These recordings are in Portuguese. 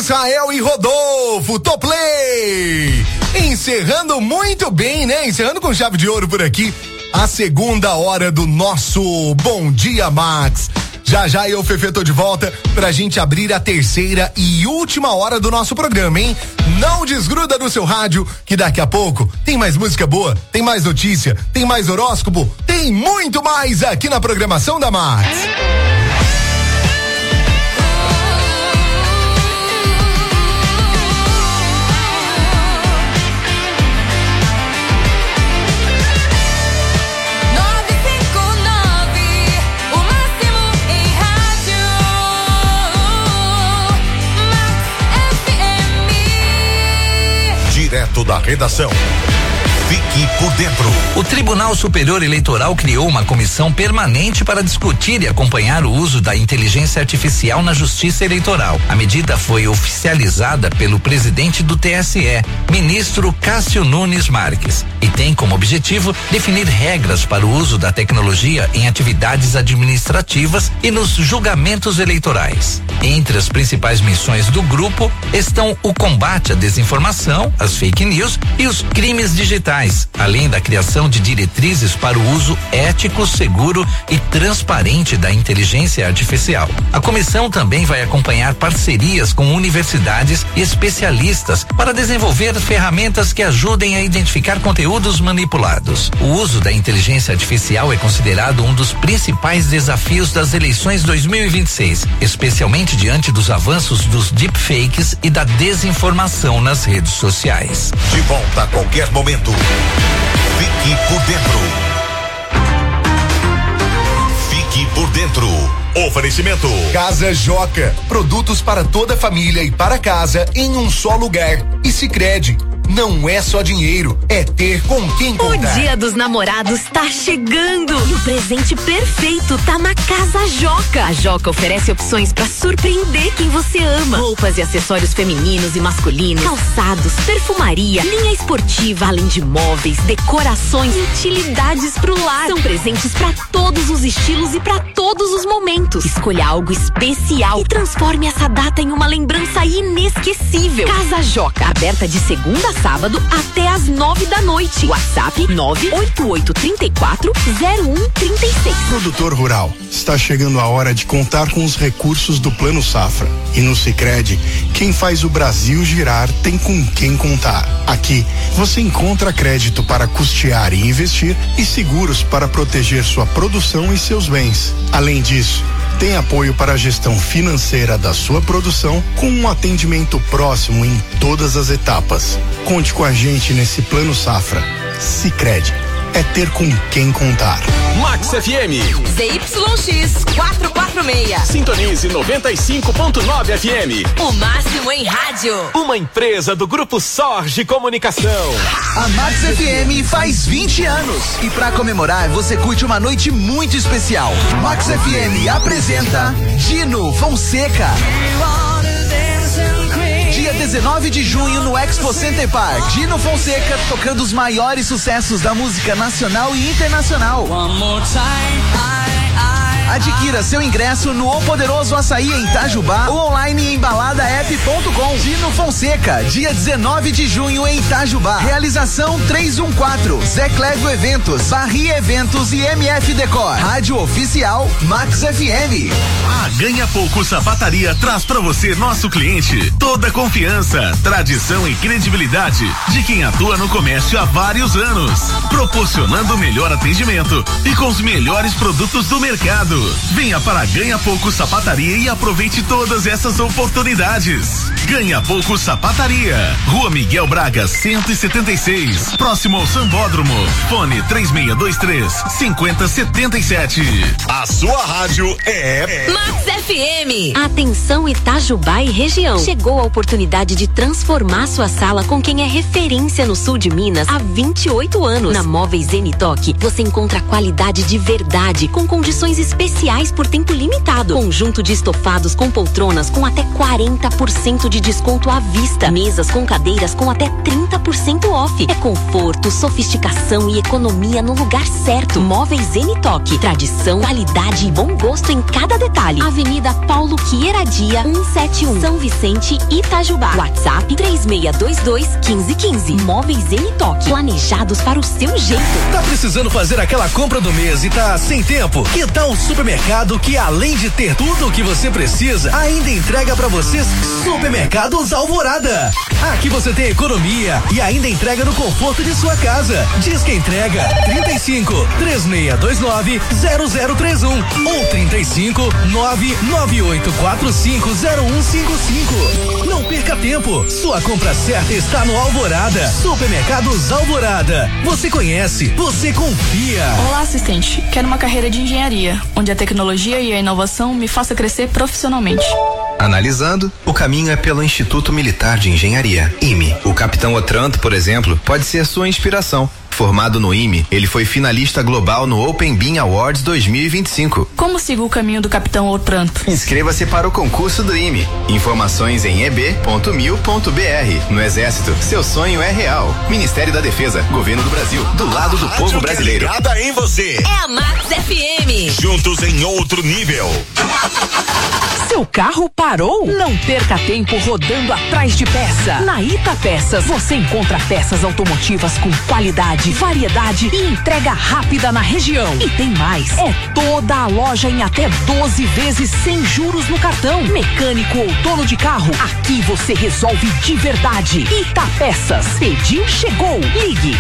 Israel e Rodolfo, Toplay. Encerrando muito bem, né? Encerrando com chave de ouro por aqui a segunda hora do nosso Bom Dia Max. Já eu, Fefe, tô de volta pra gente abrir a terceira e última hora do nosso programa, hein? Não desgruda do seu rádio, que daqui a pouco tem mais música boa, tem mais notícia, tem mais horóscopo, tem muito mais aqui na programação da Max. Direto da redação. Fique por dentro. O Tribunal Superior Eleitoral criou uma comissão permanente para discutir e acompanhar o uso da inteligência artificial na Justiça Eleitoral. A medida foi oficializada pelo presidente do TSE, ministro Cássio Nunes Marques, e tem como objetivo definir regras para o uso da tecnologia em atividades administrativas e nos julgamentos eleitorais. Entre as principais missões do grupo estão o combate à desinformação, as fake news e os crimes digitais, além da criação de diretrizes para o uso ético, seguro e transparente da inteligência artificial. A comissão também vai acompanhar parcerias com universidades e especialistas para desenvolver ferramentas que ajudem a identificar conteúdos manipulados. O uso da inteligência artificial é considerado um dos principais desafios das eleições 2026, especialmente diante dos avanços dos deepfakes e da desinformação nas redes sociais. De volta a qualquer momento. Fique por dentro. Fique por dentro. Oferecimento. Casa Joca, produtos para toda a família e para casa em um só lugar. E Sicredi, não é só dinheiro, é ter com quem contar. O Dia dos Namorados tá chegando e o presente perfeito tá na Casa Joca. A Joca oferece opções pra surpreender quem você ama. Roupas e acessórios femininos e masculinos, calçados, perfumaria, linha esportiva, além de móveis, decorações e utilidades pro lar. São presentes pra todos os estilos e pra todos os momentos. Escolha algo especial e transforme essa data em uma lembrança inesquecível. Casa Joca, aberta de segunda a sábado até às 9 da noite. WhatsApp 988340136. Produtor rural, está chegando a hora de contar com os recursos do Plano Safra. E no Sicredi, quem faz o Brasil girar tem com quem contar. Aqui, você encontra crédito para custear e investir e seguros para proteger sua produção e seus bens. Além disso, tem apoio para a gestão financeira da sua produção com um atendimento próximo em todas as etapas. Conte com a gente nesse Plano Safra. Sicredi, é ter com quem contar. Max FM. ZYX 446. Sintonize 95.9 FM. O máximo em rádio. Uma empresa do Grupo Sorge Comunicação. A Max FM faz 20 anos. E pra comemorar, você curte uma noite muito especial. Max FM apresenta Dino Fonseca. Dia 19 de junho no Expo Center Park. Dino Fonseca tocando os maiores sucessos da música nacional e internacional. Adquira seu ingresso no O Poderoso Açaí em Itajubá ou online em baladaep.com. Dino Fonseca, dia 19 de junho em Itajubá. Realização 314, Zé Clégio Eventos, Barri Eventos e MF Decor. Rádio Oficial Max FM. A Ganha Pouco Sapataria traz pra você, nosso cliente, toda a confiança, tradição e credibilidade de quem atua no comércio há vários anos, proporcionando o melhor atendimento e com os melhores produtos do mercado. Venha para a Ganha Pouco Sapataria e aproveite todas essas oportunidades. Ganha Pouco Sapataria, Rua Miguel Braga 176, próximo ao Sambódromo. Fone 3623-5077. A sua rádio é Max FM. Atenção Itajubá e região. Chegou a oportunidade de transformar sua sala com quem é referência no sul de Minas há 28 anos. Na Móveis Zenitoque, você encontra qualidade de verdade com condições especiais especiais por tempo limitado. Conjunto de estofados com poltronas com até 40% de desconto à vista. Mesas com cadeiras com até 30% off. É conforto, sofisticação e economia no lugar certo. Móveis N-Toque. Tradição, qualidade e bom gosto em cada detalhe. Avenida Paulo Quieradia, 171, São Vicente, Itajubá. WhatsApp 3622-1515. Móveis N-Toque. Planejados para o seu jeito. Tá precisando fazer aquela compra do mês e tá sem tempo? Que tal um supermercado que, além de ter tudo o que você precisa, ainda entrega pra vocês? Supermercados Alvorada. Aqui você tem economia e ainda entrega no conforto de sua casa. Diz que entrega 35-3629-0031 ou 35-99845-0155. Não perca tempo. Sua compra certa está no Alvorada. Supermercados Alvorada. Você conhece, você confia. Olá, assistente. Quero uma carreira de engenharia, onde a tecnologia e a inovação me faça crescer profissionalmente. Analisando, o caminho é pelo Instituto Militar de Engenharia, IME. O capitão Otranto, por exemplo, pode ser sua inspiração. Formado no IME, ele foi finalista global no Open Beam Awards 2025. Como sigo o caminho do capitão Otranto? Inscreva-se para o concurso do IME. Informações em eb.mil.br. No Exército, seu sonho é real. Ministério da Defesa, Governo do Brasil, do lado do povo brasileiro. Ligada em você. É a Max FM. Juntos em outro nível. Seu carro parou? Não perca tempo rodando atrás de peça. Na Ita Peças, você encontra peças automotivas com qualidade, variedade e entrega rápida na região. E tem mais, é toda a loja em até 12 vezes sem juros no cartão. Mecânico ou dono de carro, aqui você resolve de verdade. Ita Peças, pediu, chegou. Ligue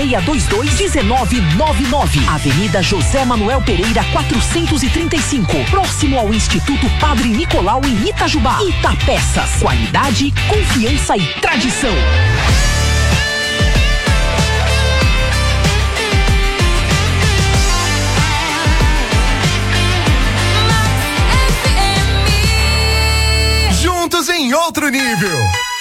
3622-1999. Avenida José Manuel Pereira 435, próximo ao Instituto Padre Nicolau em Itajubá. Ita Peças, qualidade, confiança e tradição. Juntos em outro nível.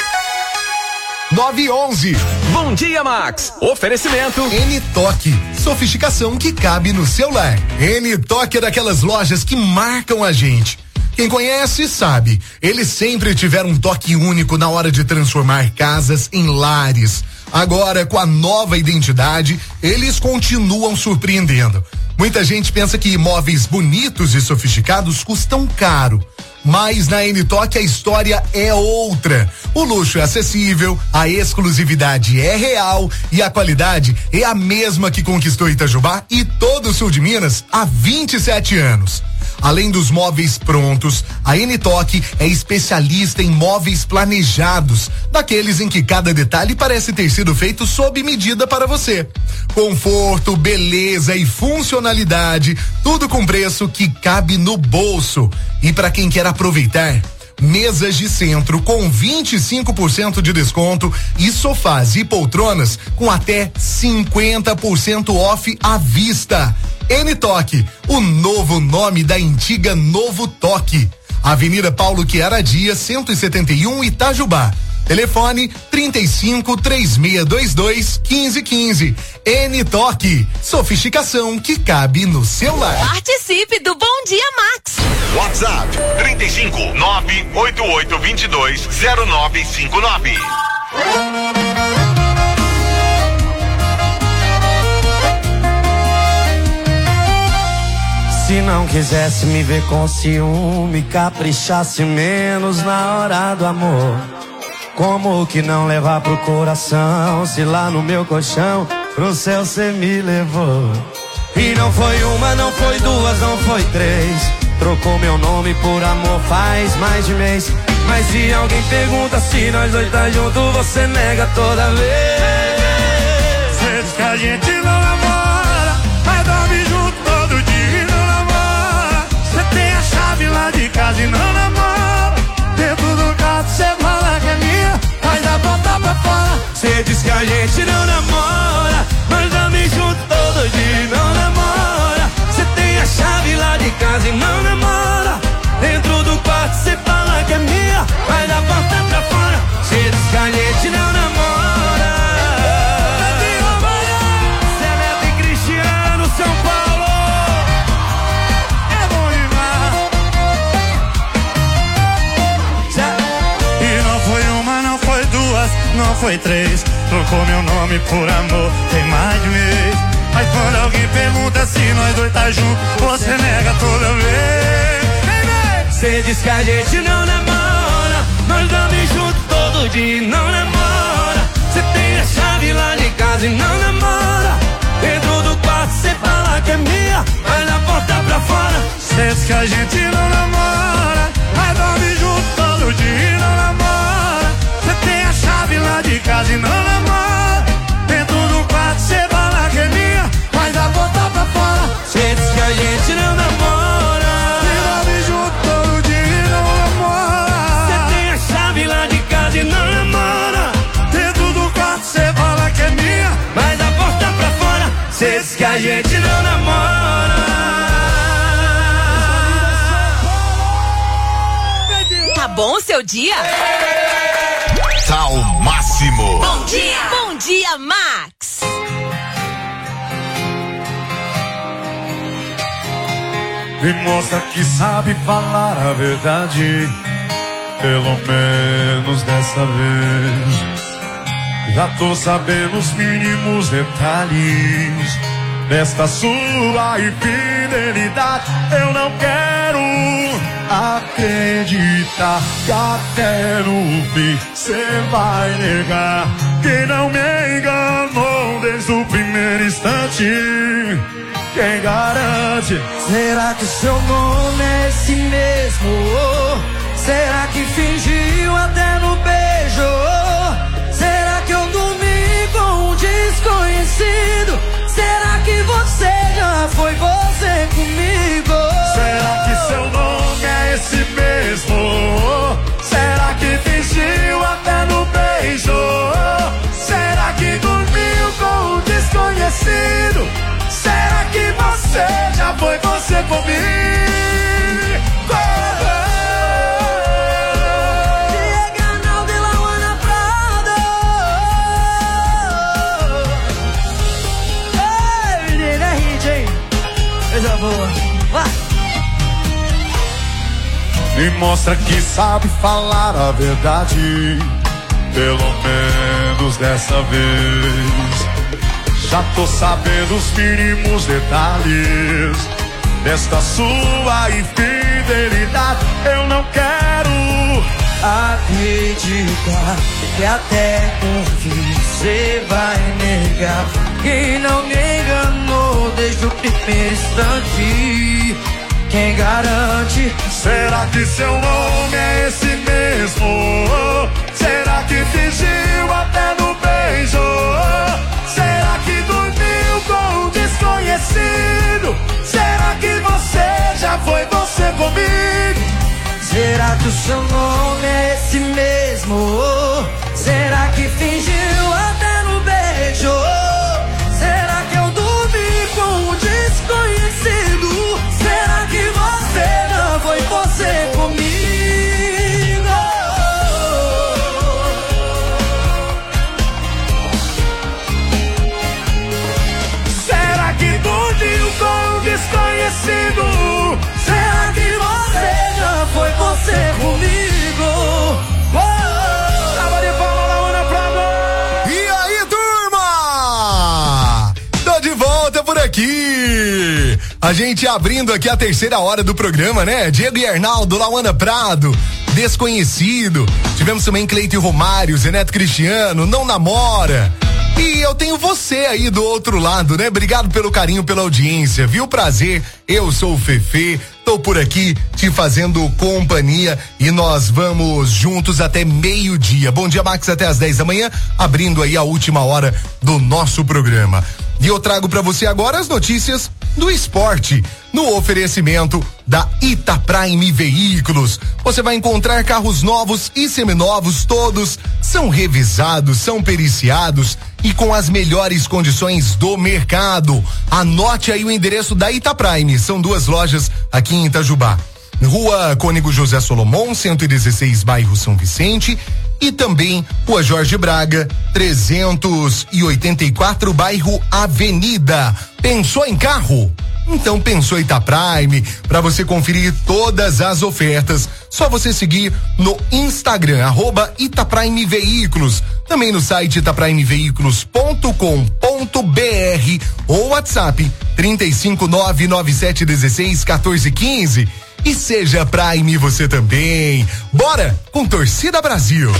9:11. Bom dia, Max. Oferecimento N-Toque, sofisticação que cabe no seu lar. N-Toque é daquelas lojas que marcam a gente. Quem conhece sabe, eles sempre tiveram um toque único na hora de transformar casas em lares. Agora, com a nova identidade, eles continuam surpreendendo. Muita gente pensa que imóveis bonitos e sofisticados custam caro. Mas na N-Toque a história é outra. O luxo é acessível, a exclusividade é real e a qualidade é a mesma que conquistou Itajubá e todo o sul de Minas há 27 anos. Além dos móveis prontos, a N-Toque é especialista em móveis planejados, daqueles em que cada detalhe parece ter sido feito sob medida para você. Conforto, beleza e funcionalidade, tudo com preço que cabe no bolso. E para quem quer aproveitar, mesas de centro com 25% de desconto e sofás e poltronas com até 50% off à vista. N-Toque, o novo nome da antiga Novo Toque. Avenida Paulo Quieradia, 171, Itajubá. Telefone 35-3622-1515. N-Toque, sofisticação que cabe no seu lar. Participe do Bom Dia Max. WhatsApp 35-98822-0959. Se não quisesse me ver com ciúme, caprichasse menos na hora do amor. Como que não levar pro coração, se lá no meu colchão pro céu cê me levou? E não foi uma, não foi duas, não foi três. Trocou meu nome por amor faz mais de mês. Mas se alguém pergunta se nós dois tá junto, você nega toda vez. Cê diz que a gente não namora, mas dorme junto todo dia e não namora. Cê tem a chave lá de casa e não namora. Dentro do carro cê fala que é minha, mas a porta pra fora. Cê diz que a gente não namora, mas dorme junto todo dia e não namora. Cê tem a chave lá de casa e não namora. Dentro do quarto cê fala que é minha, mas a porta pra fora. Cê diz que a gente não namora. Zé Neto e Cristiano, São Paulo. É não foi 3. Trocou meu nome por amor, tem mais de mês. Mas quando alguém pergunta se nós dois tá junto, você nega toda vez. Cê diz que a gente não namora, nós dormimos juntos todo dia, não namora. Cê tem a chave lá de casa e não namora. Dentro do quarto cê fala que é minha, mas na porta pra fora. Cê diz que a gente não namora, mas dorme junto todo dia e não namora. Cê tem a chave lá de casa e não namora. Dentro do quarto cê fala que é minha, mas na porta pra fora. Cê diz que a gente não namora, e dorme junto todo dia e não namora. Cê tem a chave lá de casa e não namora. Dentro do quarto cê fala que é minha, mas na porta pra fora. Cê diz que a gente não namora. Tá bom o seu dia? Tá ao máximo. Bom dia, Max. Me mostra que sabe falar a verdade, pelo menos dessa vez. Já tô sabendo os mínimos detalhes desta sua infidelidade. Eu não quero acreditar que até no fim cê vai negar que não me enganou desde o primeiro instante. Quem garante? Será que o seu nome é esse mesmo? Será que fingiu até no beijo? Será que eu dormi com um desconhecido? Será que você já foi você comigo? Será que seu nome é esse mesmo? Será que fingiu até no beijo? Será que dormiu com um desconhecido? Será que você já foi você comigo? Canal de La Juana Prado. Ei, menina, é hit, hein? Coisa boa. Vai. Me mostra que sabe falar a verdade, pelo menos dessa vez. Já tô sabendo os mínimos detalhes desta sua infidelidade. Eu não quero acreditar que até por fim você vai negar que não me enganou desde o primeiro instante. Quem garante? Será que seu nome é esse mesmo? Será que fingiu até no beijo? Será que dormiu com um desconhecido? Será que você já foi você comigo? Será que o seu nome é esse mesmo? Será que fingiu até no beijo? Será que eu dormi com um desconhecido? Será que você já foi você comigo? Desconhecido, será que você já foi você comigo? Tava de palma na Ana Prado. E aí, turma? Tô de volta por aqui. A gente abrindo aqui a terceira hora do programa, né? Diego e Arnaldo, Lauana Prado, Desconhecido. Tivemos também Cleito e Romário, Zeneto Cristiano, Não Namora. E eu tenho você aí do outro lado, né? Obrigado pelo carinho, pela audiência, viu? Prazer, eu sou o Fefe, tô por aqui te fazendo companhia e nós vamos juntos até meio-dia. Bom dia, Max, até às 10 da manhã, abrindo aí a última hora do nosso programa. E eu trago pra você agora as notícias do esporte, no oferecimento da Itaprime Veículos. Você vai encontrar carros novos e seminovos, todos são revisados, são periciados e com as melhores condições do mercado. Anote aí o endereço da Itaprime, são 2 lojas aqui em Itajubá. Rua Cônego José Solomon, 116, bairro São Vicente, e também Rua Jorge Braga, 384, bairro Avenida. Pensou em carro? Então pensou em Itaprime. Para você conferir todas as ofertas, só você seguir no Instagram, @Itaprime Veículos. também no site itapraimveículos.com.br ou WhatsApp 35997161415. E seja Prime você também. Bora com Torcida Brasil.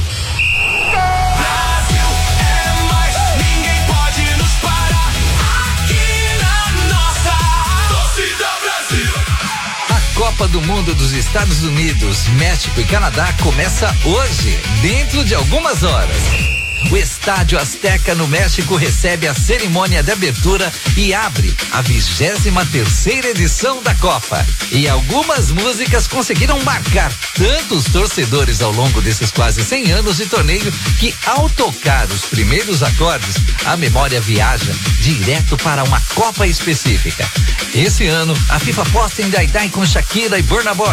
Copa do Mundo dos Estados Unidos, México e Canadá começa hoje, dentro de algumas horas. O Estádio Azteca no México recebe a cerimônia de abertura e abre a 23ª edição da Copa. E algumas músicas conseguiram marcar tantos torcedores ao longo desses quase 100 anos de torneio que, ao tocar os primeiros acordes, a memória viaja direto para uma Copa específica. Esse ano, a FIFA aposta em Daidai com Shakira e Burna Boy.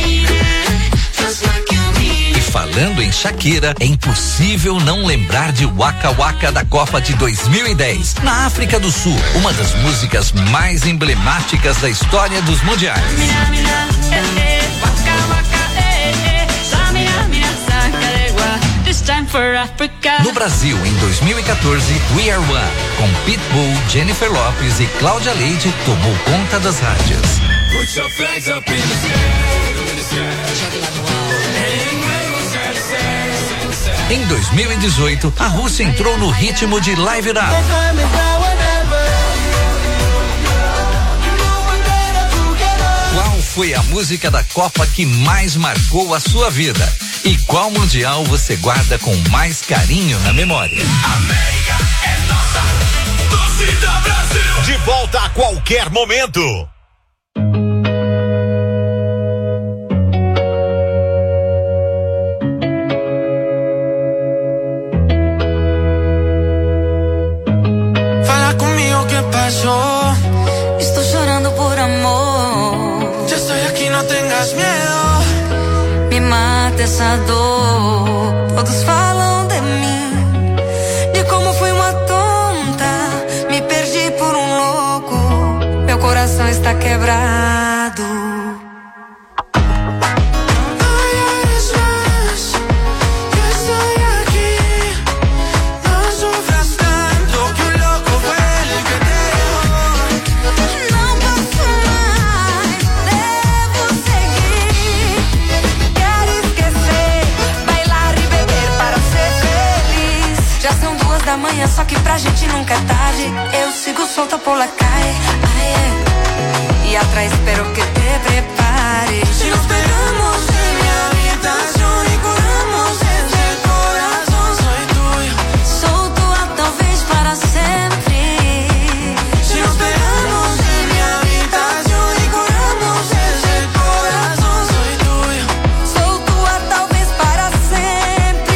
E falando em Shakira, é impossível não lembrar de Waka Waka da Copa de 2010. Na África do Sul, uma das músicas mais emblemáticas da história dos mundiais. No Brasil, em 2014, We Are One, com Pitbull, Jennifer Lopez e Cláudia Leite, tomou conta das rádios. Em 2018, a Rússia entrou no ritmo de Live It Up. Qual foi a música da Copa que mais marcou a sua vida? E qual mundial você guarda com mais carinho na memória? América é nossa, Torcida Brasil. De volta a qualquer momento. Fala comigo, ¿qué pasó? Estou chorando por amor. Ya estoy aquí, no tengas miedo. Me mata essa dor. Todos falam de mim, de como fui uma tonta. Me perdi por louco. Meu coração está quebrado. Só que pra gente nunca é tarde. Eu sigo solta por la calle, e atrás espero que te prepares. Si nos pegamos en mi habitación y curamos ese corazón, soy tuyo. Sou tua talvez para sempre. Si nos pegamos en mi habitación y curamos ese corazón, soy tuyo. Sou tua talvez para sempre.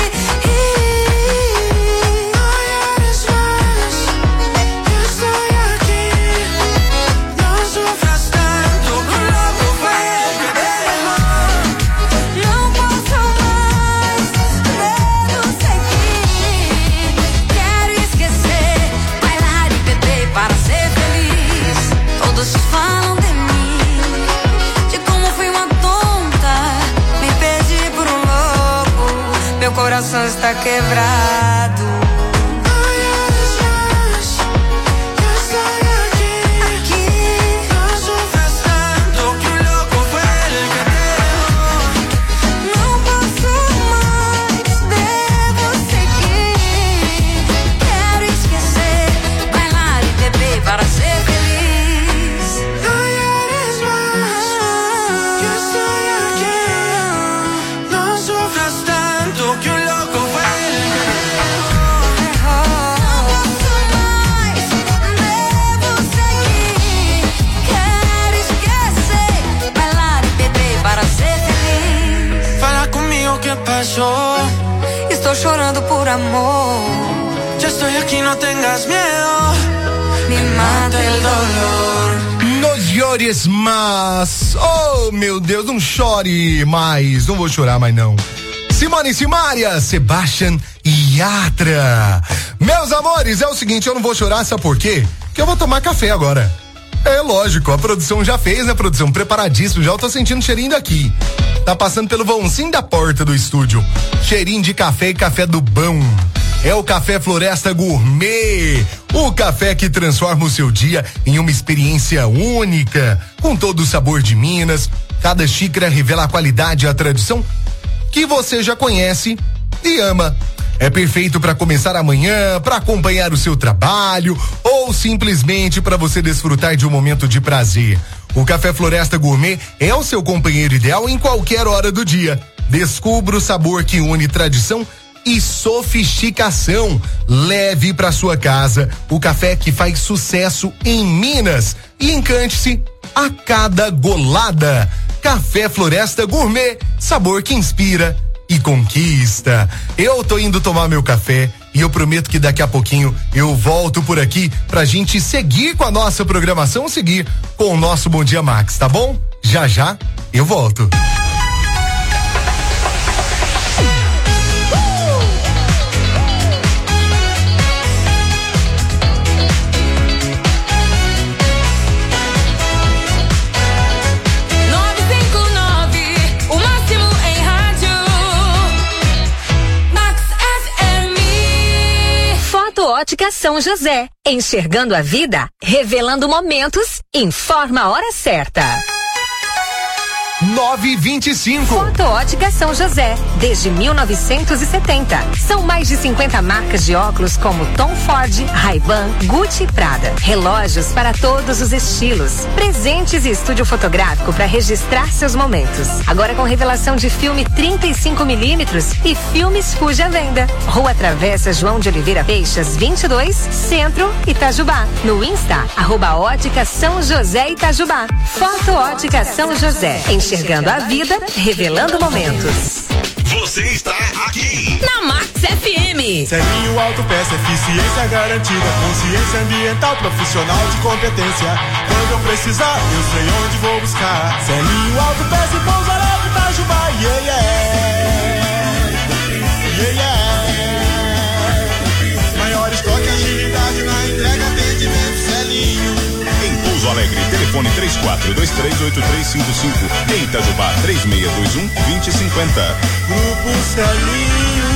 Falam de mim, de como fui uma tonta. Me perdi por louco. Meu coração está quebrado. Estou chorando por amor. Ya estoy aquí, no tengas miedo. Me mata el dolor. No llores mais. Oh, meu Deus, não chore mais. Não vou chorar mais, não. Simone e Simária, Sebastian e Yatra. Meus amores, é o seguinte, eu não vou chorar, sabe por quê? Porque eu vou tomar café agora. É lógico, a produção já fez, né, produção? Preparadíssimo, já eu tô sentindo cheirinho daqui. Tá passando pelo vãozinho da porta do estúdio. Cheirinho de café e café do bom. É o Café Floresta Gourmet. O café que transforma o seu dia em uma experiência única. Com todo o sabor de Minas. Cada xícara revela a qualidade e a tradição que você já conhece e ama. É perfeito para começar amanhã, para acompanhar o seu trabalho ou simplesmente para você desfrutar de um momento de prazer. O Café Floresta Gourmet é o seu companheiro ideal em qualquer hora do dia. Descubra o sabor que une tradição e sofisticação. Leve para sua casa o café que faz sucesso em Minas e encante-se a cada golada. Café Floresta Gourmet, sabor que inspira e conquista. Eu tô indo tomar meu café e eu prometo que daqui a pouquinho eu volto por aqui pra gente seguir com a nossa programação, seguir com o nosso Bom Dia Max, tá bom? Já já eu volto. Ótica São José, enxergando a vida, revelando momentos, informa a hora certa. 9h25. Foto Ótica São José, desde 1970. São mais de 50 marcas de óculos como Tom Ford, Ray-Ban, Gucci e Prada. Relógios para todos os estilos. Presentes e estúdio fotográfico para registrar seus momentos. Agora com revelação de filme 35mm e filmes Fuji à venda. Rua Travessa João de Oliveira Peixas, 22, Centro, Itajubá. No Insta, @Ótica São José Itajubá. Foto Ótica São José, enxergando a vida, revelando momentos. Você está aqui na Max FM. Celinho Autopeça, eficiência garantida, consciência ambiental, profissional de competência. Quando eu precisar, eu sei onde vou buscar. Celinho Autopeça e Pouso Alegre, Itajubá, yeah, yeah. Yeah, yeah. Maior estoque, agilidade na entrega, atendimento, Celinho. Em Pouso Alegre, telefone 34238355. Em Itajubá, 3621-2050. Grupo Celinho.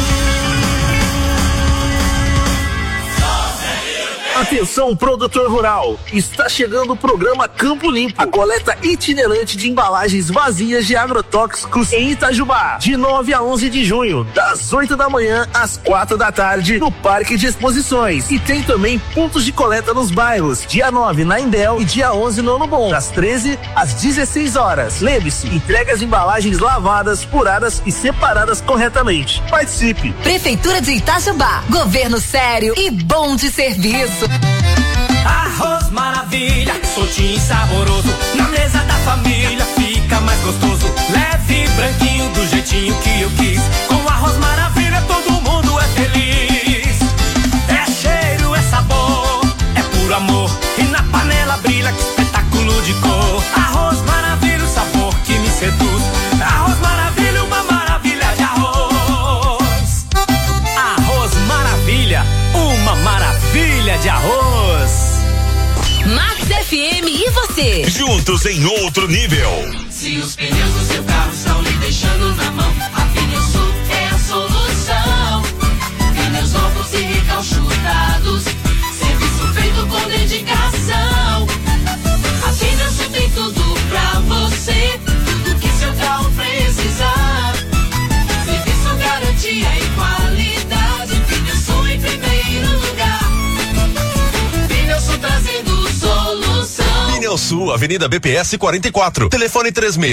Atenção, produtor rural, está chegando o programa Campo Limpo, a coleta itinerante de embalagens vazias de agrotóxicos em Itajubá, de 9 a 11 de junho, das 8 da manhã às 4 da tarde, no Parque de Exposições. E tem também pontos de coleta nos bairros, dia 9 na Indel e dia 11 no Ano Bom, das 13 às 16 horas. Lembre-se, entregue as embalagens lavadas, furadas e separadas corretamente. Participe! Prefeitura de Itajubá, governo sério e bom de serviço. Arroz maravilha, soltinho e saboroso, na mesa da família fica mais gostoso. Leve e branquinho do jeitinho que eu quis. Com arroz maravilha todo mundo é feliz. É cheiro, é sabor, é puro amor. E na panela brilha, que espetáculo de cor. Arroz maravilha, o sabor que me seduz. Arroz maravilha, uma maravilha de arroz. Arroz maravilha, uma maravilha de arroz. Max FM e você, juntos em outro nível. Se os pneus do seu carro estão lhe deixando na mão, a Pneusul é a solução. Pneus novos e recalchutados, serviço feito com dedicação. A Pneusul tem tudo pra você, tudo que seu carro precisar. Serviço, garantia e qualidade, Pneusul em primeiro lugar. Pneusul trazendo solução. Pneusul, Avenida BPS 44, telefone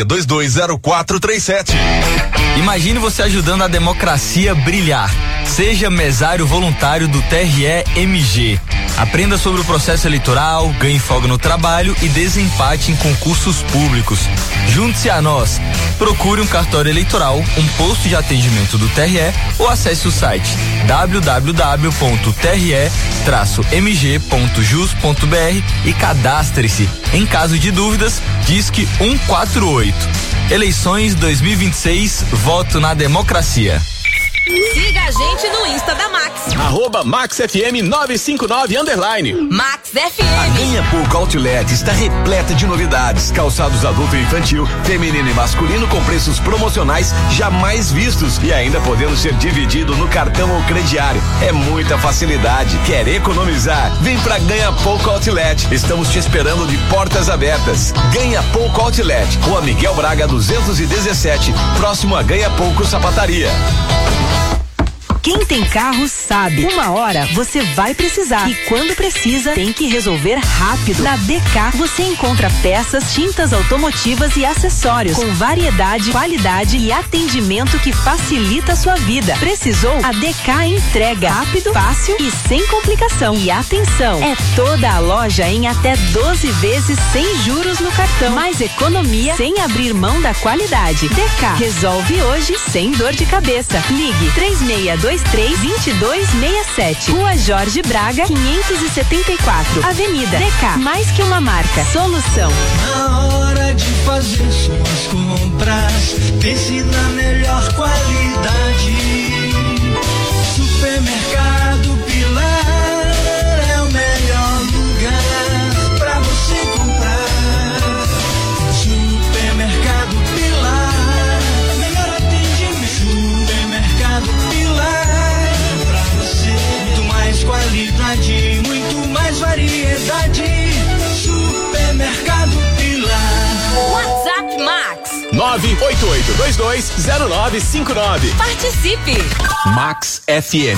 36220437. Imagine você ajudando a democracia a brilhar. Seja mesário voluntário do TRE-MG. Aprenda sobre o processo eleitoral, ganhe folga no trabalho e desempate em concursos públicos. Junte-se a nós. Procure um cartório eleitoral, um posto de atendimento do TRE ou acesse o site www.tre-mg.jus.br e cadastre-se. Em caso de dúvidas, disque 148. Eleições 2026, voto na democracia. Siga a gente no Insta da Max. @MaxFM 959 _. Max FM. A Ganha Pouco Outlet está repleta de novidades. Calçados adulto e infantil, feminino e masculino com preços promocionais jamais vistos e ainda podendo ser dividido no cartão ou crediário. É muita facilidade. Quer economizar? Vem pra Ganha Pouco Outlet. Estamos te esperando de portas abertas. Ganha Pouco Outlet, Rua Miguel Braga 217, próximo a Ganha Pouco Sapataria. Quem tem carro sabe, uma hora você vai precisar e quando precisa tem que resolver rápido. Na DK você encontra peças, tintas automotivas e acessórios com variedade, qualidade e atendimento que facilita a sua vida. Precisou? A DK entrega rápido, fácil e sem complicação. E atenção, é toda a loja em até 12 vezes sem juros no cartão. Mais economia sem abrir mão da qualidade. DK resolve hoje sem dor de cabeça. Ligue 3623-2267. Rua Jorge Braga, 574. Avenida DK. Mais que uma marca. Solução. Na hora de fazer suas compras, pense na melhor qualidade. Supermercado Pilar é o melhor lugar pra você comprar. Supermercado Pilar, melhor atendimento. Supermercado Pilar, pra você muito mais qualidade, muito mais variedade. Supermercado Pilar. WhatsApp Max 988220959. Participe. Max FM.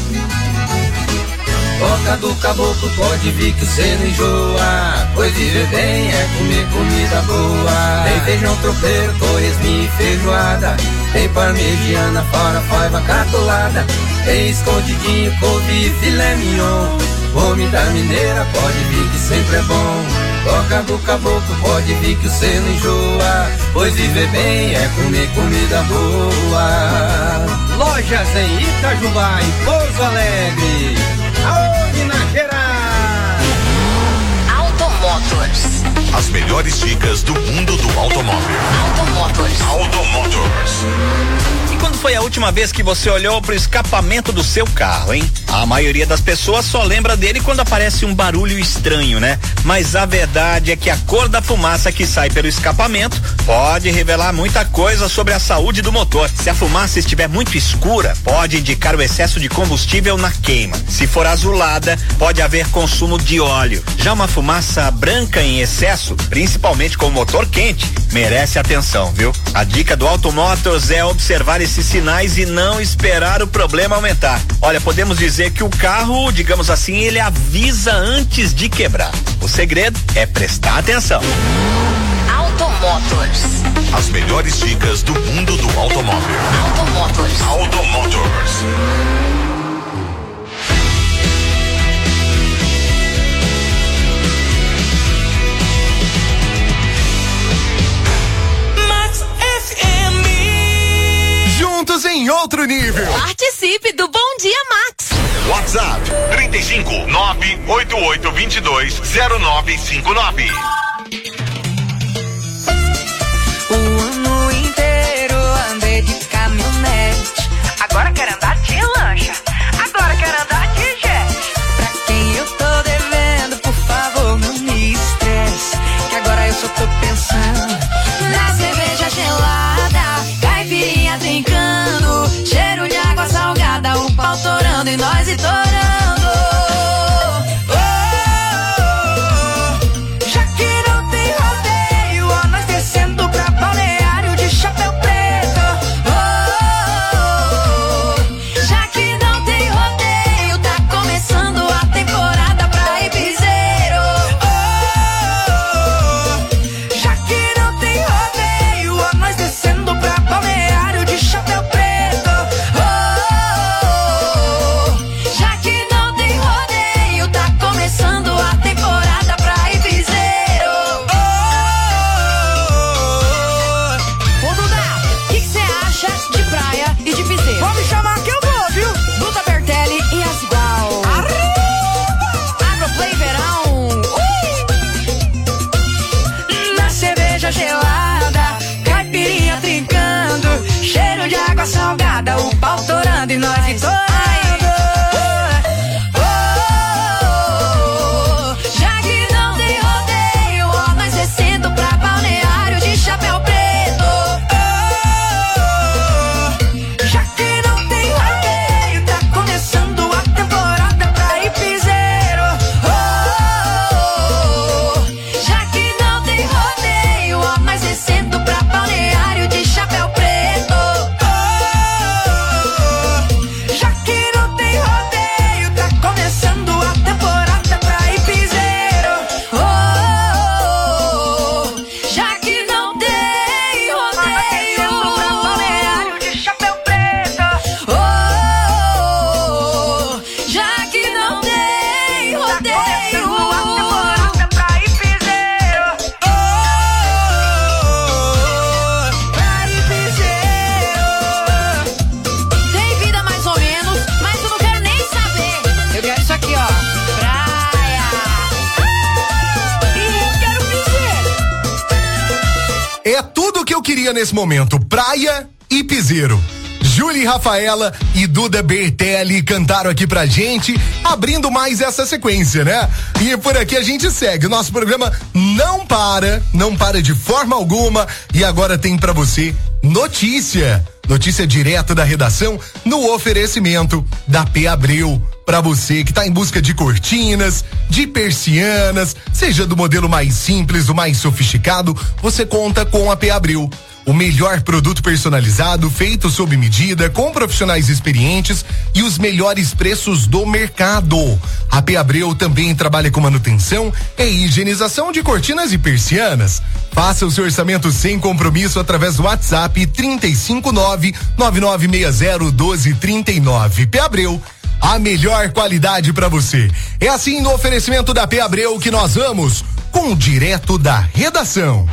Boca do caboclo pode vir que você não enjoa, pois viver bem é comer comida boa. Tem feijão tropeiro, torresminho e feijoada, tem parmegiana, farofa catolada, tem escondidinho, couve e filé mignon. Comida mineira pode vir que sempre é bom. Boca do caboclo pode vir que você não enjoa, pois viver bem é comer comida boa. Lojas em Itajubá e Pouso Alegre, aô Minas Gerais. Automotors. As melhores dicas do mundo do automóvel. Automotors. Automotors. E quando foi a última vez que você olhou pro escapamento do seu carro, hein? A maioria das pessoas só lembra dele quando aparece um barulho estranho, né? Mas a verdade é que a cor da fumaça que sai pelo escapamento pode revelar muita coisa sobre a saúde do motor. Se a fumaça estiver muito escura, pode indicar o excesso de combustível na queima. Se for azulada, pode haver consumo de óleo. Já uma fumaça branca em excesso, principalmente com o motor quente, merece atenção, viu? A dica do Automotors é observar esses sinais e não esperar o problema aumentar. Olha, podemos dizer que o carro, digamos assim, ele avisa antes de quebrar. O segredo é prestar atenção. Automotors. As melhores dicas do mundo do automóvel. Automotors. Automotors. Juntos em outro nível. Participe do Bom Dia Max. WhatsApp 35-988220959. O ano inteiro andei de caminhonete, agora quero andar de lancha, agora quero andar de jet. Pra quem eu tô devendo, por favor, não me estresse, que agora eu só tô pensando na cerveja gelada, caipirinha trincando, cheiro de água salgada, o pau torando e nós estourando. Gelada, caipirinha trincando, cheiro de água salgada, o pau torando Tudo que eu queria nesse momento, praia e piseiro. Júlia Rafaela e Duda Bertelli cantaram aqui pra gente, abrindo mais essa sequência, né? E por aqui a gente segue. O nosso programa não para de forma alguma. E agora tem pra você notícia direto da redação no oferecimento da P Abreu. Pra você que tá em busca de cortinas, de persianas, seja do modelo mais simples, do mais sofisticado, você conta com a P Abreu. O melhor produto personalizado, feito sob medida, com profissionais experientes e os melhores preços do mercado. A P Abreu também trabalha com manutenção e higienização de cortinas e persianas. Faça o seu orçamento sem compromisso através do WhatsApp 359-9960-1239. P Abreu, a melhor qualidade para você. É assim no oferecimento da P Abreu que nós vamos com direto da redação.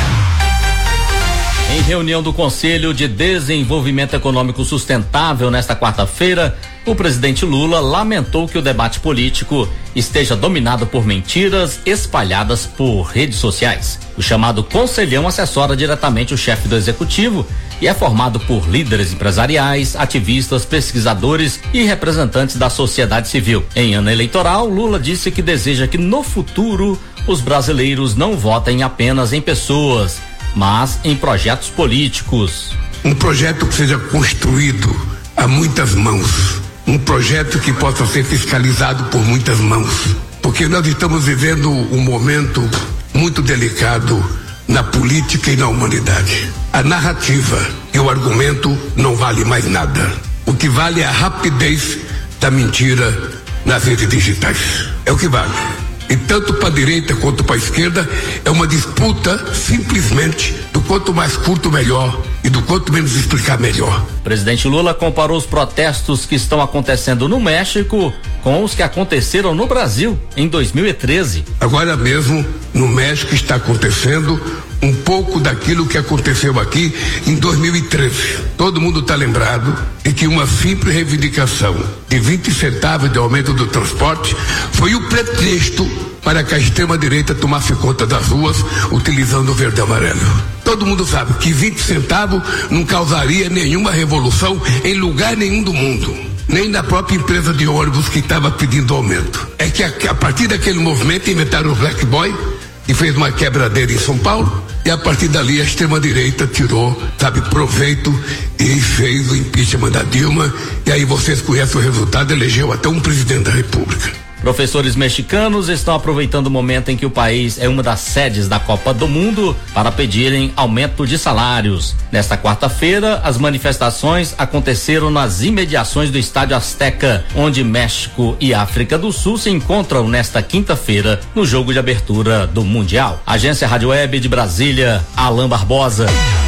Em reunião do Conselho de Desenvolvimento Econômico Sustentável nesta quarta-feira, o presidente Lula lamentou que o debate político esteja dominado por mentiras espalhadas por redes sociais. O chamado Conselhão assessora diretamente o chefe do executivo e é formado por líderes empresariais, ativistas, pesquisadores e representantes da sociedade civil. Em ano eleitoral, Lula disse que deseja que no futuro os brasileiros não votem apenas em pessoas, mas em projetos políticos. Um projeto que seja construído a muitas mãos, um projeto que possa ser fiscalizado por muitas mãos, porque nós estamos vivendo um momento muito delicado na política e na humanidade. A narrativa e o argumento não vale mais nada. O que vale é a rapidez da mentira nas redes digitais. É o que vale. E tanto para a direita quanto para a esquerda é uma disputa simplesmente do quanto mais curto melhor e do quanto menos explicar melhor. O presidente Lula comparou os protestos que estão acontecendo no México com os que aconteceram no Brasil em 2013. Agora mesmo no México está acontecendo um pouco daquilo que aconteceu aqui em 2013. Todo mundo está lembrado de que uma simples reivindicação de 20 centavos de aumento do transporte foi o pretexto para que a extrema-direita tomasse conta das ruas utilizando o verde e amarelo. Todo mundo sabe que 20 centavos não causaria nenhuma revolução em lugar nenhum do mundo, nem na própria empresa de ônibus que estava pedindo aumento. É que a partir daquele movimento inventaram o Black Boy, que fez uma quebradeira em São Paulo, e a partir dali a extrema-direita tirou, proveito e fez o impeachment da Dilma, e aí vocês conhecem o resultado, elegeu até um presidente da República. Professores mexicanos estão aproveitando o momento em que o país é uma das sedes da Copa do Mundo para pedirem aumento de salários. Nesta quarta-feira, as manifestações aconteceram nas imediações do Estádio Azteca, onde México e África do Sul se encontram nesta quinta-feira no jogo de abertura do Mundial. Agência Rádio Web de Brasília, Alain Barbosa.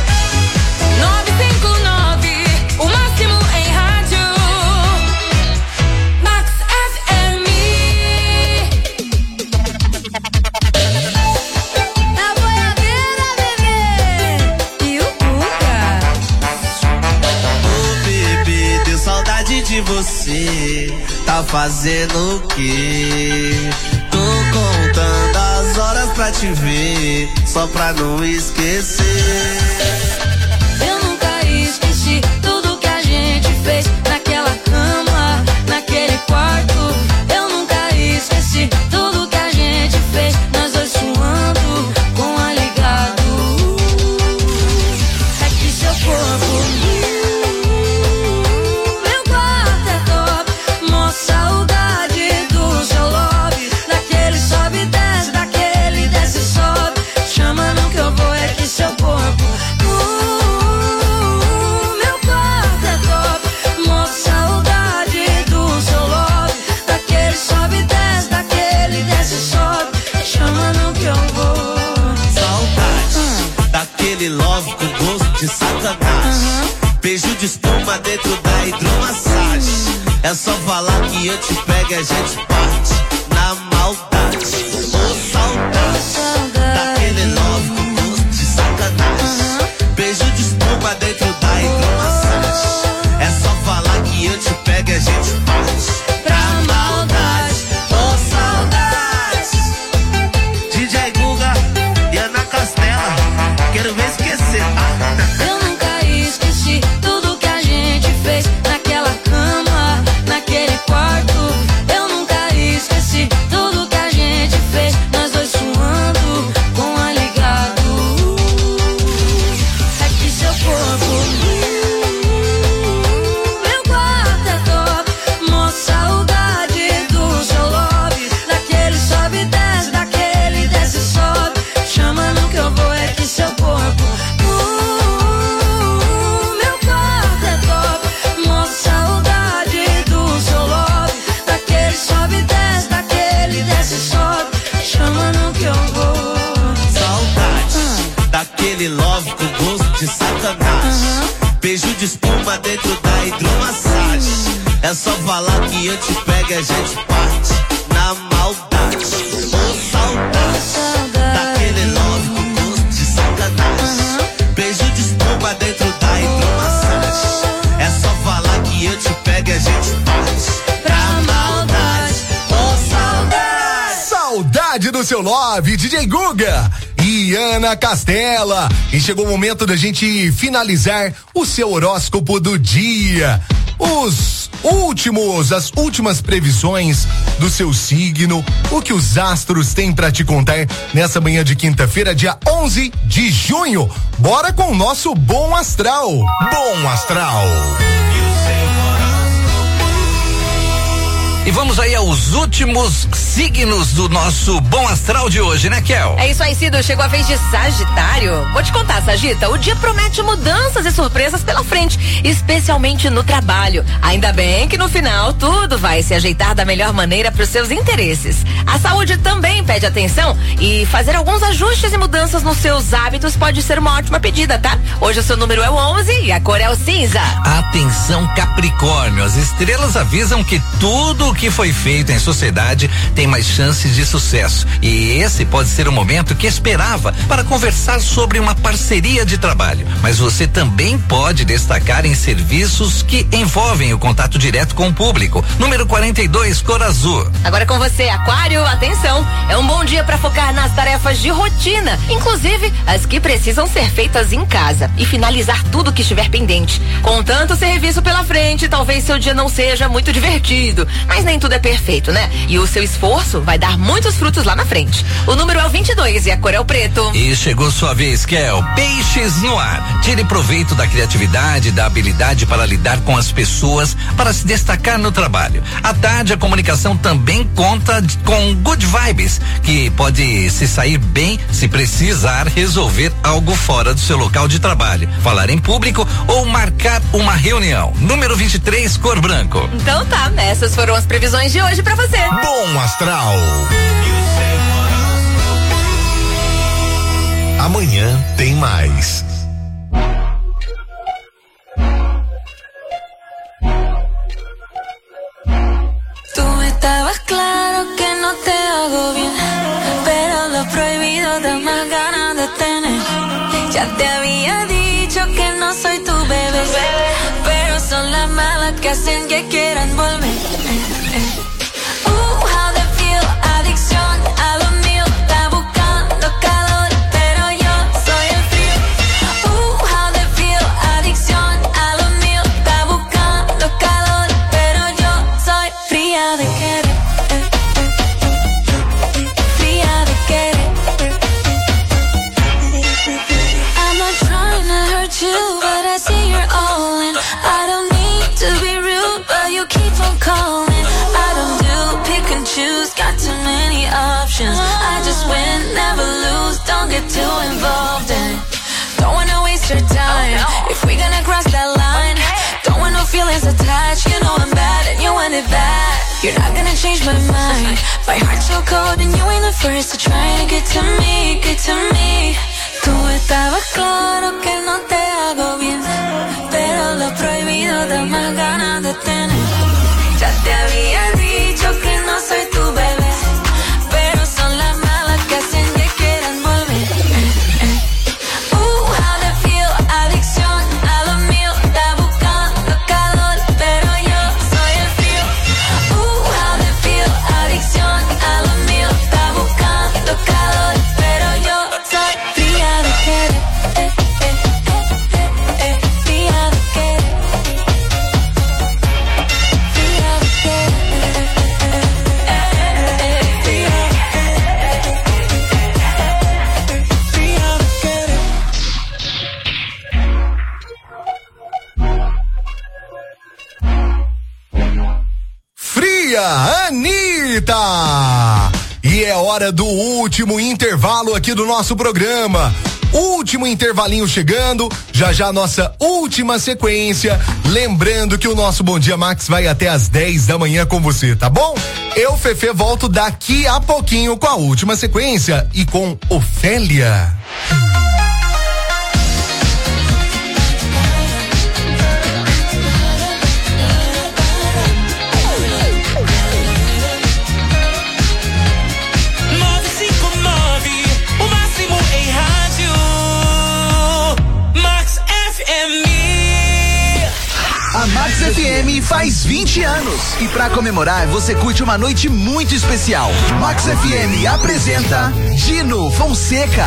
Você tá fazendo o quê? Tô contando as horas pra te ver, só pra não esquecer. Eu nunca esqueci tudo que a gente fez naquela cama, naquele quarto. Eu nunca esqueci tudo que a gente fez, nós dois suando com ar ligado. É que seu corpo love com gosto de sacanagem. Beijo de espuma dentro da hidromassagem. É só falar que eu te pego e a gente parte na maldade. Ô saudade daquele love com gosto de sacanagem. Beijo de espuma dentro da hidromassagem. É só falar que eu te pego e a gente parte pra maldade. Ô saudade. DJ Guga e Ana Castela, quero ver esquecer. espuma dentro da hidromassagem. É só falar que eu te pego e a gente parte na maldade. Ô saudade, daquele love com gosto de sacanagem. Beijo de espuma dentro da hidromassagem. É só falar que eu te pego e a gente parte pra maldade. Ô saudade. Saudade do seu love, DJ Guga e Ana Castela. E chegou o momento da gente finalizar o seu horóscopo do dia. As últimas previsões do seu signo, o que os astros têm pra te contar nessa manhã de quinta-feira, dia 11 de junho. Bora com o nosso Bom Astral. Bom Astral. E vamos aí aos últimos signos do nosso Bom Astral de hoje, né, Kel? É isso aí, Cido. Chegou a vez de Sagitário. Vou te contar, Sagita, o dia promete mudanças e surpresas pela frente, especialmente no trabalho. Ainda bem que no final tudo vai se ajeitar da melhor maneira para os seus interesses. A saúde também pede atenção e fazer alguns ajustes e mudanças nos seus hábitos pode ser uma ótima pedida, tá? Hoje o seu número é o 11 e a cor é o cinza. Atenção, Capricórnio. As estrelas avisam que tudo o que foi feito em sociedade tem mais chances de sucesso. E esse pode ser o momento que esperava para conversar sobre uma parceria de trabalho. Mas você também pode destacar em serviços que envolvem o contato direto com o público. Número 42, cor azul. Agora com você, Aquário, atenção. É um bom dia para focar nas tarefas de rotina, inclusive as que precisam ser feitas em casa, e finalizar tudo que estiver pendente. Com tanto serviço pela frente, talvez seu dia não seja muito divertido, mas nem tudo é perfeito, né? E o seu esforço vai dar muitos frutos lá na frente. O número é o 22 e a cor é o preto. E chegou sua vez, Kel. Peixes no ar. Tire proveito da criatividade, da habilidade para lidar com as pessoas, para se destacar no trabalho. À tarde, a comunicação também conta com good vibes, que pode se sair bem se precisar resolver algo fora do seu local de trabalho, falar em público ou marcar uma reunião. Número 23, cor branco. Então tá, essas foram as previsões de hoje pra você. Bom Astral. Amanhã tem mais. Tú estabas claro que no te hago bien, pero lo prohibido da más ganas de tener. Ya te había dicho que no soy tu bebé, pero son las malas que hacen que quieran volver. How they feel, adicción a lo mío, está buscando calor, pero yo soy el frío. How they feel, adicción a lo mío, está buscando calor, pero yo soy fría de querer, fría de querer. I'm not trying to hurt you, but I see you're all in. I don't need to be rude, but you keep on calling. Choose, got too many options. I just win, never lose, don't get too involved in. Don't wanna waste your time, if we gonna cross that line. Don't want no feelings attached, you know I'm bad and you want it bad. You're not gonna change my mind, my heart's so cold and you ain't the first to try to get to me, get to me. Tú estabas claro que no te hago bien, pero lo prohibido da más ganas de tener. Ya te había dicho que no soy tu bebé, pero son las malas que hacen que quieran volver. How they feel, adicción a lo mío, está buscando calor, pero yo soy el frío. How they feel, adicción a lo mío, está buscando calor, pero yo soy fría de querer, fría de querer. Anitta! E é hora do último intervalo aqui do nosso programa. Último intervalinho chegando, já já a nossa última sequência. Lembrando que o nosso Bom Dia Max vai até às 10 da manhã com você, tá bom? Eu, Fefe, volto daqui a pouquinho com a última sequência e com Ofélia. A Max FM faz 20 anos e pra comemorar você curte uma noite muito especial. Max FM apresenta Gino Fonseca.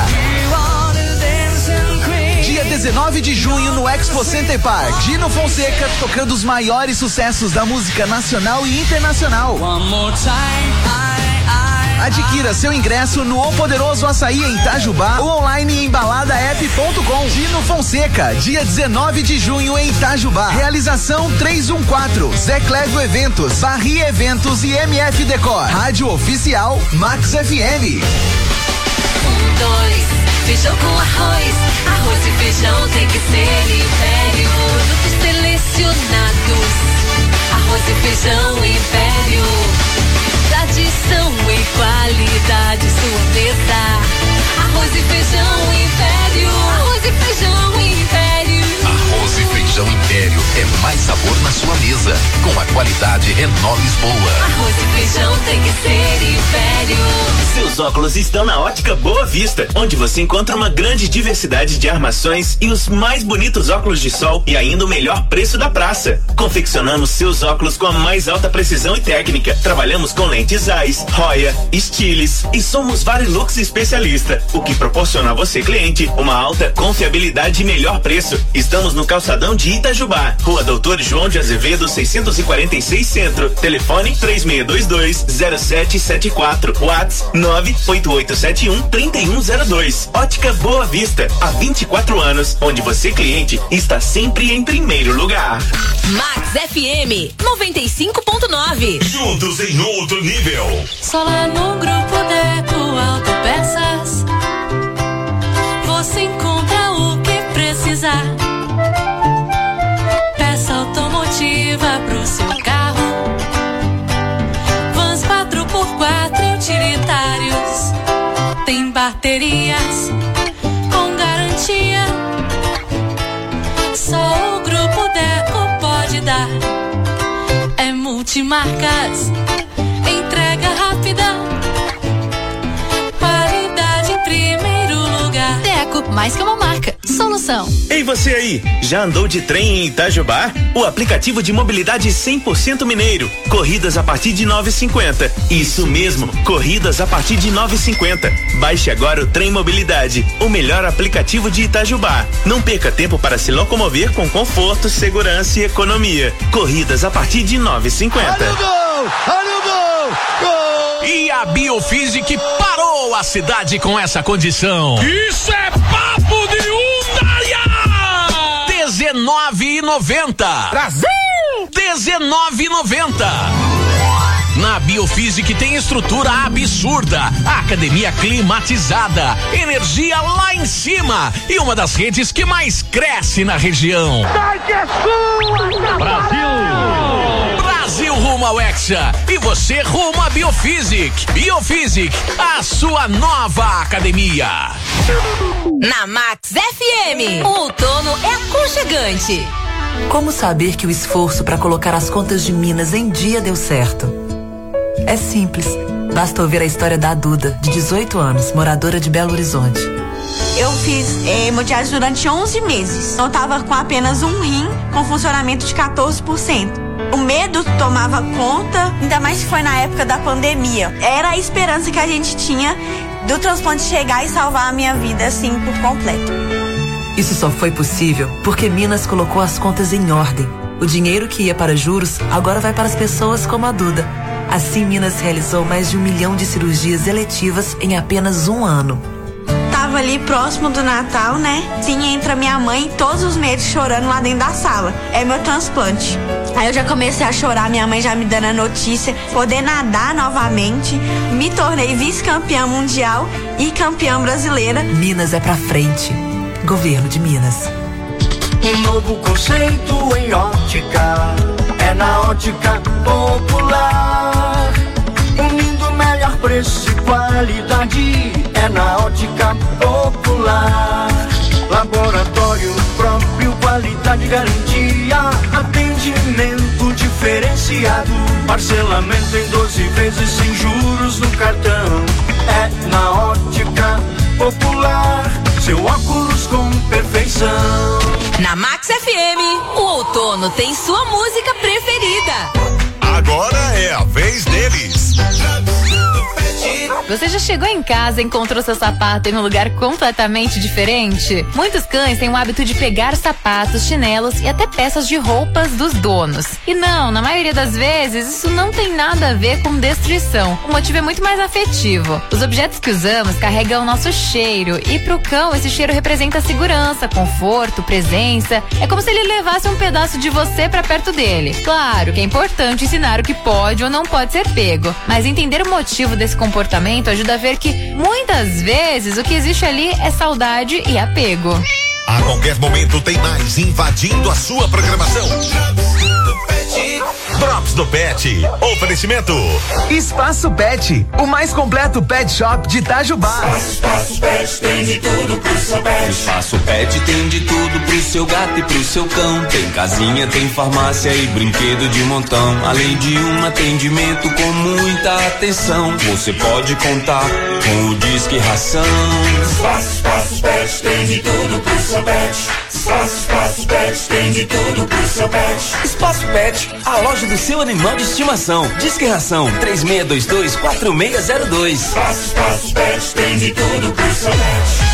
Dia 19 de junho no Expo Center Park. Gino Fonseca tocando os maiores sucessos da música nacional e internacional. Adquira seu ingresso no O Poderoso Açaí em Itajubá ou online em baladaapp.com. Gino Fonseca, dia 19 de junho em Itajubá. Realização 314, Zé Clégio Eventos, Barri Eventos e MF Decor. Rádio Oficial Max FM. 2, feijão com arroz. Arroz e feijão tem que ser Império. Produtos selecionados. Arroz e feijão Império. Tradição e qualidade, sua mesa. Arroz e feijão Império. Arroz e feijão Império. Arroz e feijão Império é mais sabor na sua mesa. Com a qualidade Renault Lisboa. Arroz e feijão tem que ser Império. Seus óculos estão na Ótica Boa Vista, onde você encontra uma grande diversidade de armações e os mais bonitos óculos de sol e ainda o melhor preço da praça. Confeccionamos seus óculos com a mais alta precisão e técnica. Trabalhamos com lentes Zeiss, Roya, Stiles e somos Varilux especialista, o que proporciona a você, cliente, uma alta confiabilidade e melhor preço. Estamos no calçadão de Itajubá, Rua Doutor João de Azevedo 646 Centro. Telefone 3622-0774. WhatsApp 98871-3102. Ótica Boa Vista, há 24 anos, onde você, cliente, está sempre em primeiro lugar. Max FM 95.9. Juntos em outro nível. Só lá no Grupo Deco Autopeças você encontra o que precisar. Peça automotiva pro seu carro, vans 4x4 e utilitários. Tem baterias com garantia, só o Grupo Deco pode dar. É multimarcas, entrega rápida, qualidade em primeiro lugar. Deco, mais que uma marca, solução. Ei, você aí, já andou de trem em Itajubá? O aplicativo de mobilidade 100% mineiro. Corridas a partir de 9,50. Isso mesmo, corridas a partir de 9,50. Baixe agora o Trem Mobilidade, o melhor aplicativo de Itajubá. Não perca tempo para se locomover com conforto, segurança e economia. Corridas a partir de 9,50. Olha o gol! Olha o gol! Gol! E a Biofísica parou a cidade com essa condição. Isso é papo de Undaia! R$19,90. Brasil! R$19,90. Na Biofísica tem estrutura absurda, academia climatizada, energia lá em cima e uma das redes que mais cresce na região. Brasil! Brasil rumo ao Hexa e você rumo à Biofísica. Biofísica, a sua nova academia. Na Max FM, o outono é aconchegante. Como saber que o esforço para colocar as contas de Minas em dia deu certo? É simples, basta ouvir a história da Duda, de 18 anos, moradora de Belo Horizonte. Eu fiz hemodiálise durante 11 meses. Eu tava com apenas um rim com funcionamento de 14%. O medo tomava conta, ainda mais que foi na época da pandemia. Era a esperança que a gente tinha do transplante chegar e salvar a minha vida, assim, por completo. Isso só foi possível porque Minas colocou as contas em ordem. O dinheiro que ia para juros agora vai para as pessoas como a Duda. Assim, Minas realizou mais de 1 milhão de cirurgias eletivas em apenas um ano. Tava ali próximo do Natal, né? Sim, entra minha mãe todos os meses chorando lá dentro da sala. É meu transplante. Aí eu já comecei a chorar, minha mãe já me dando a notícia, poder nadar novamente. Me tornei vice-campeã mundial e campeã brasileira. Minas é pra frente. Governo de Minas. Um novo conceito em ótica, é na Ótica Popular. Unindo melhor preço e qualidade, é na Ótica Popular. Laboratório próprio, qualidade e garantia, atendimento diferenciado, parcelamento em 12 vezes sem juros no cartão. É na Ótica Popular, seu óculos com perfeição. Na Max FM, o outono dono tem sua música preferida. Agora é a vez deles. Você já chegou em casa e encontrou seu sapato em um lugar completamente diferente? Muitos cães têm o hábito de pegar sapatos, chinelos e até peças de roupas dos donos. E não, na maioria das vezes, isso não tem nada a ver com destruição. O motivo é muito mais afetivo. Os objetos que usamos carregam o nosso cheiro e pro cão esse cheiro representa segurança, conforto, presença. É como se ele levasse um pedaço de você pra perto dele. Claro que é importante ensinar o que pode ou não pode ser pego, mas entender o motivo desse comportamento ajuda a ver que muitas vezes o que existe ali é saudade e apego. A qualquer momento tem mais invadindo a sua programação. Drops do Pet. Oferecimento. Espaço Pet, o mais completo pet shop de Itajubá. Espaço Pet tem de tudo pro seu pet. Espaço Pet tem de tudo pro seu gato e pro seu cão. Tem casinha, tem farmácia e brinquedo de montão. Além de um atendimento com muita atenção. Você pode contar com o Disque Ração. Espaço Pet tem de tudo pro seu pet. Espaço Pet tem de tudo pro seu pet. Espaço Pet, a loja do seu animal de estimação. Disque Ração 3622-4602. Espaço Pet tem de tudo pro seu pet.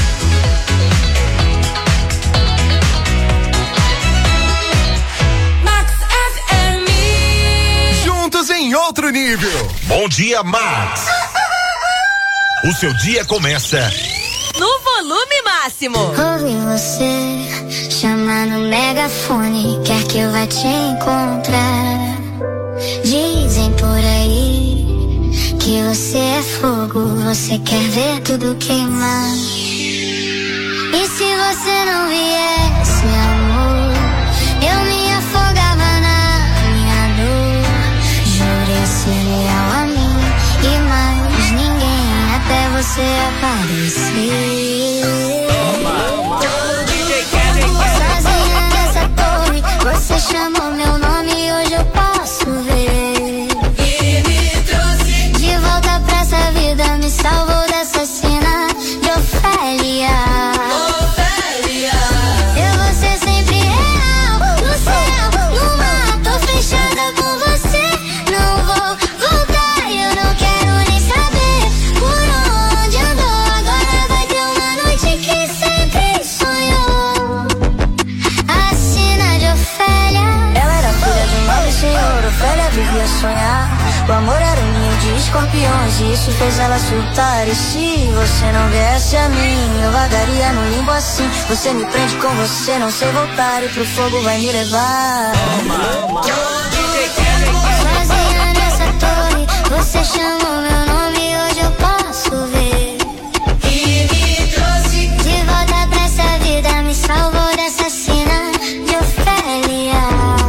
Em outro nível. Bom dia, Max. O seu dia começa no volume máximo. Ouvi você chamar no megafone, quer que eu vá te encontrar. Dizem por aí que você é fogo, você quer ver tudo queimar. E se você não viesse, amor, eu me afogava na minha dor. Jurei ser leal a mim e mais ninguém até você aparecer. Sozinha nessa torre, você chamou meu nome e hoje eu posso ver. E me trouxe de volta pra essa vida, me salvou dessa cena de Ofélia. Eu vou ser sempre real, no céu, no mar, tô fechada com você. Não vou voltar, eu não quero nem saber por onde andou. Agora vai ter uma noite que sempre sonhou. A cena de Ofélia. Ela era filha de um nobre senhor, Ofélia vivia sonhar. O amor era um ninho de escorpiões e isso fez ela surtar. E se você não viesse a mim, eu vagaria no limbo assim. Você me prende com você, não sei voltar e pro fogo vai me levar. Sozinha nessa torre, você chamou meu nome e hoje eu posso ver. E me trouxe de volta pra essa vida, me salvou dessa cena de Ofélia.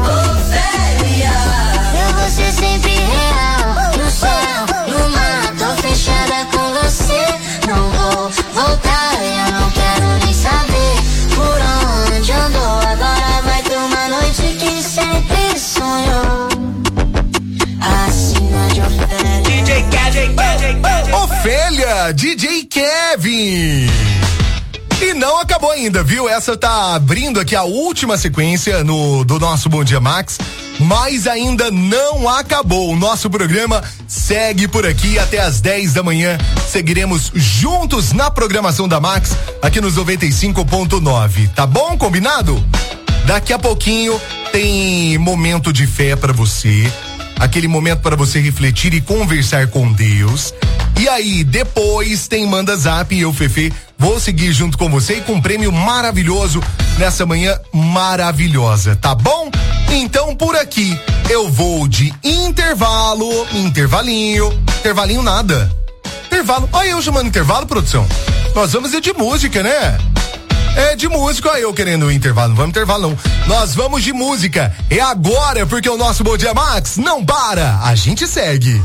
Eu vou ser sempre real, no céu, no mar, tô fechada com você. Não vou voltar, eu não quero nem saber por onde andou. Agora vai ter uma noite que sempre sonhou. A cena de Ofélia. DJ Kevin. Ofélia, DJ Kevin. E não acabou ainda, viu? Essa tá abrindo aqui a última sequência do nosso Bom Dia Max, mas ainda não acabou. O nosso programa segue por aqui até as 10 da manhã. Seguiremos juntos na programação da Max, aqui nos 95.9. Tá bom? Combinado? Daqui a pouquinho tem momento de fé pra você. Aquele momento para você refletir e conversar com Deus. E aí, depois tem Manda Zap e eu, Fefe, vou seguir junto com você e com um prêmio maravilhoso nessa manhã maravilhosa, tá bom? Então, por aqui, eu vou de intervalinho nada. Intervalo, olha eu chamando intervalo, produção. Nós vamos de música, né? É de música, olha eu querendo intervalo, não vamos intervalo não. Nós vamos de música, é agora, porque o nosso Bom Dia Max não para, a gente segue.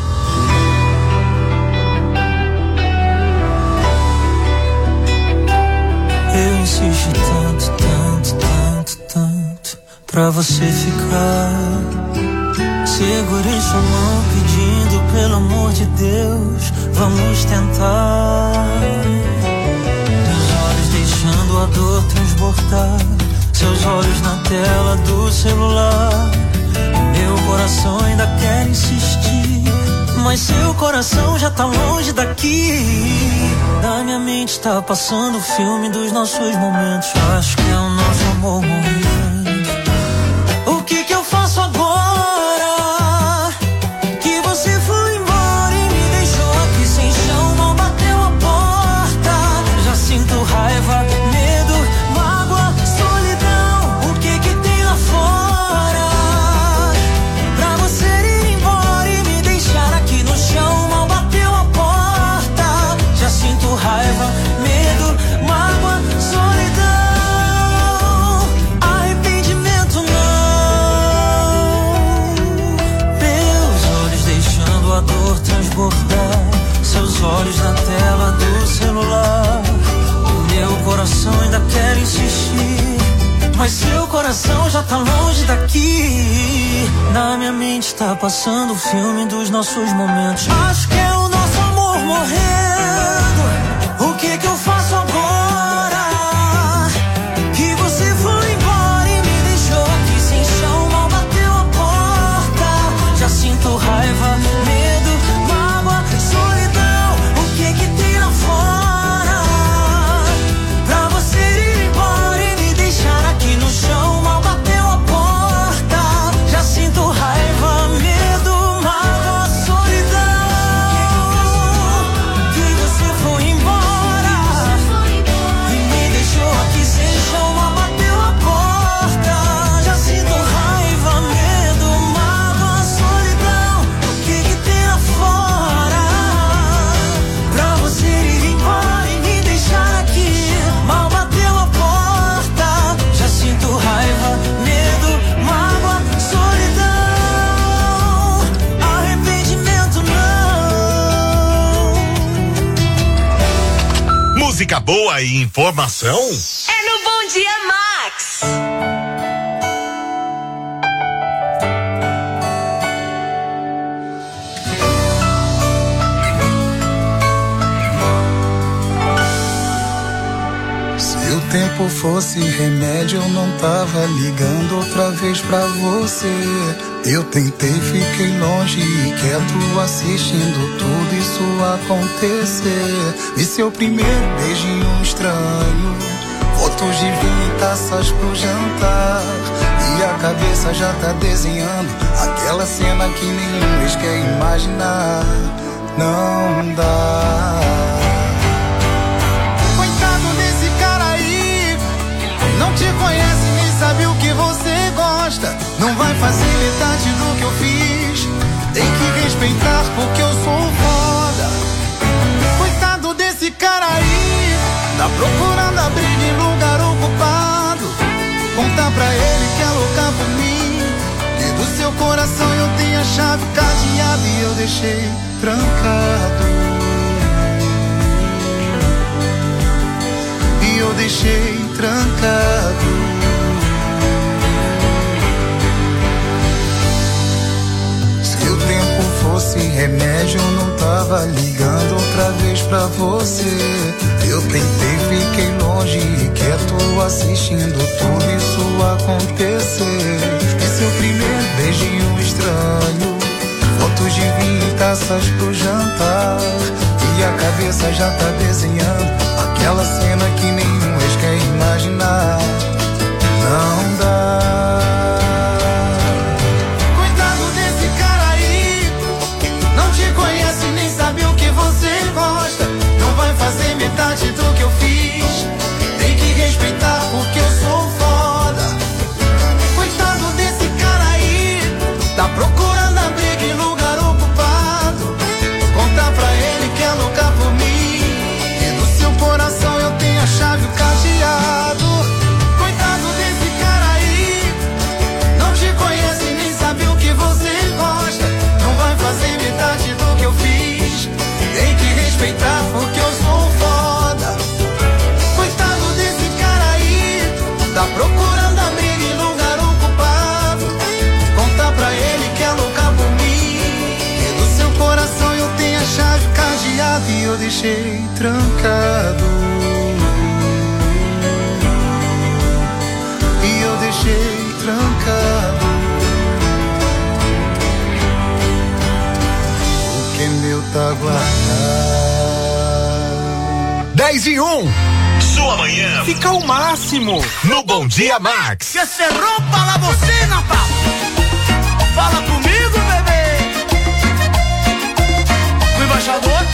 Eu insisti tanto pra você ficar. Segurei sua mão pedindo pelo amor de Deus, vamos tentar. Meus olhos deixando a dor transbordar, seus olhos na tela do celular. Meu coração ainda quer insistir, mas seu coração já tá longe daqui. Da minha mente tá passando o filme dos nossos momentos. Acho que é o nosso amor morrendo. O que eu faço agora? Que você foi embora e me deixou aqui sem chão. Mal bateu a porta. Já sinto raiva, medo, mágoa, solidão. O que tem lá fora? Pra você ir embora e me deixar aqui no chão. Mal bateu a porta. Já sinto raiva, medo, mágoa, solidão. Arrependimento não. Meus olhos deixando a dor transbordar. Seus olhos na tela do celular. Meu coração ainda quer insistir, mas seu coração já tá longe daqui. Na minha mente tá passando o filme dos nossos momentos. Acho que é o nosso amor morrendo. O que eu faço agora? Que você foi embora e me deixou aqui sem chão. Mal bateu a porta. Já sinto raiva, medo, mágoa, solidão. O que tem lá fora? Pra você ir embora e me deixar aqui no chão. Mal bateu a porta. Já sinto raiva, medo, mágoa, solidão. Que você foi embora e me deixou aqui sem chão. Mal bateu a porta. Já sinto raiva, medo, mágoa, solidão. O que tem lá fora? Pra você ir embora e me deixar aqui. Mal bateu a porta. Já sinto raiva, medo, mágoa, solidão. Arrependimento não. Música boa e informação? É no Bom Dia Max. Se o tempo fosse remédio, eu não tava ligando outra vez pra você. Eu tentei, fiquei longe e quieto, assistindo tudo isso acontecer. Vi seu primeiro beijinho estranho, fotos de vinho e taças pro jantar. E a cabeça já tá desenhando aquela cena que nenhum ex quer imaginar. Não dá. Não te conhece nem sabe o que você gosta. Não vai fazer metade do que eu fiz. Tem que respeitar porque eu sou foda. Coitado desse cara aí, tá procurando a briga em lugar ocupado. Conta pra ele que é louca por mim, que do seu coração eu tenho a chave cadeada e eu deixei trancado. E eu deixei trancado. Se o tempo fosse remédio, eu não tava ligando outra vez pra você. Eu tentei, fiquei longe e quieto, assistindo tudo isso acontecer. E seu primeiro beijinho estranho, fotos de vinho e taças pro jantar. E a cabeça já tá desenhando aquela cena que nenhum ex quer imaginar. Não dá. Coitado desse cara aí, não te conhece nem sabe o que você gosta. Não vai fazer metade do que eu fiz. Tem que respeitar porque eu sou foda. Coitado desse cara aí, tá procurando a briga em lugar ocupado. Conta pra ele que é louca por mim, e no seu coração eu tenho a chave, o cadeado. Coitado desse cara aí, não te conhece nem sabe o que você gosta. Não vai fazer metade do que eu fiz. Tem que respeitar porque eu sou foda. Coitado desse cara aí, tá procurando a briga em lugar ocupado. Conta pra ele que é louca por mim, e no seu coração eu tenho a chave cadeada e eu deixei trancado. E que meu tá guardado. 10:01. Sua manhã Fica o máximo. no Bom Dia Max. Que se rompa la bocina, pa. Fala comigo, bebê. O embaixador.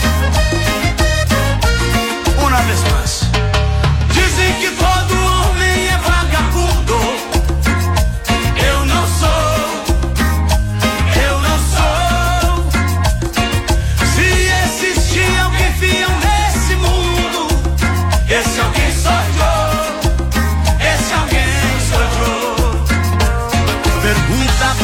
Uma vez mais. Dizem que todo homem é vagabundo. Eu não sou. Eu não sou. Se existir alguém fiel nesse mundo, esse alguém sou eu. Esse alguém sou eu. Pergunta